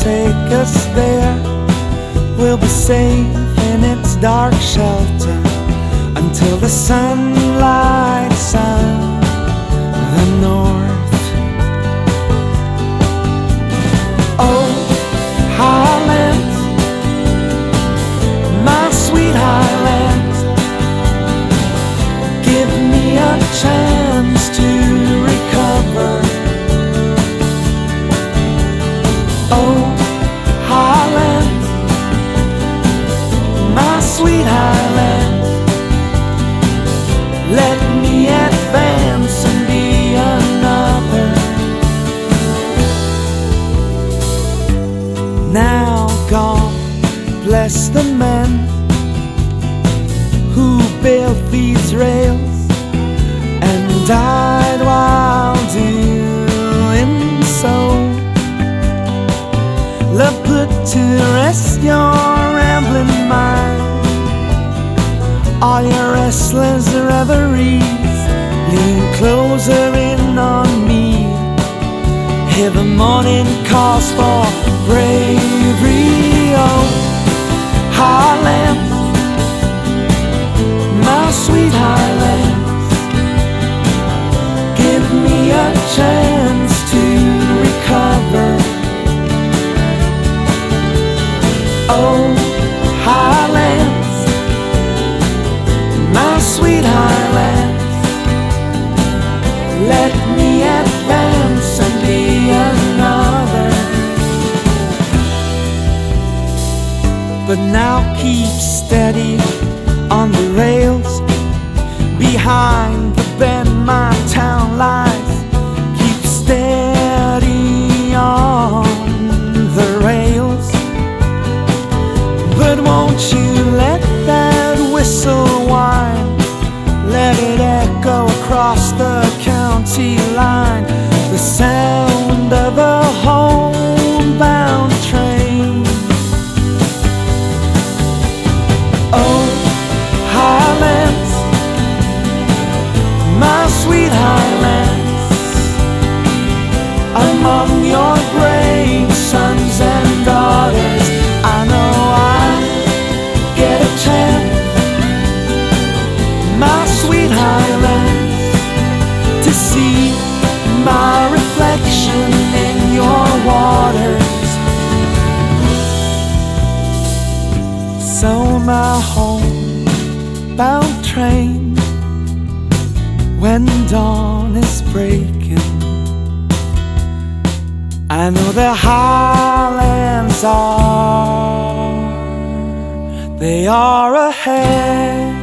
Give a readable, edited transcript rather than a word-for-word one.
take us there. We'll be safe in its dark shelter until the sun lights up the north. Oh, Highlands, my sweet Highlands, give me a chance to recover. Oh, Highlands, my sweet Highlands, let me advance and be another. Now God bless the men who built these rails and died while doing so. Love put to rest your rambling mind, all your restless reveries. Lean closer in on me, hear the morning calls for bravery. Oh, Highlands, my sweet Highlands, give me a chance to recover. Oh, Highlands, my sweet Highlands, let me advance and be another. But now keep steady on the rails. Behind the bend my town lies. Keep steady on the rails. But won't you let that whistle whine, let it echo across the county line, the sound of a homebound train. Oh, Highlands, my sweet Highlands, among your brave sons and daughters, I know I get a chance, my sweet Highlands, to see my reflection in your waters. So my homebound train, when dawn is breaking, I know the Highlands they are ahead.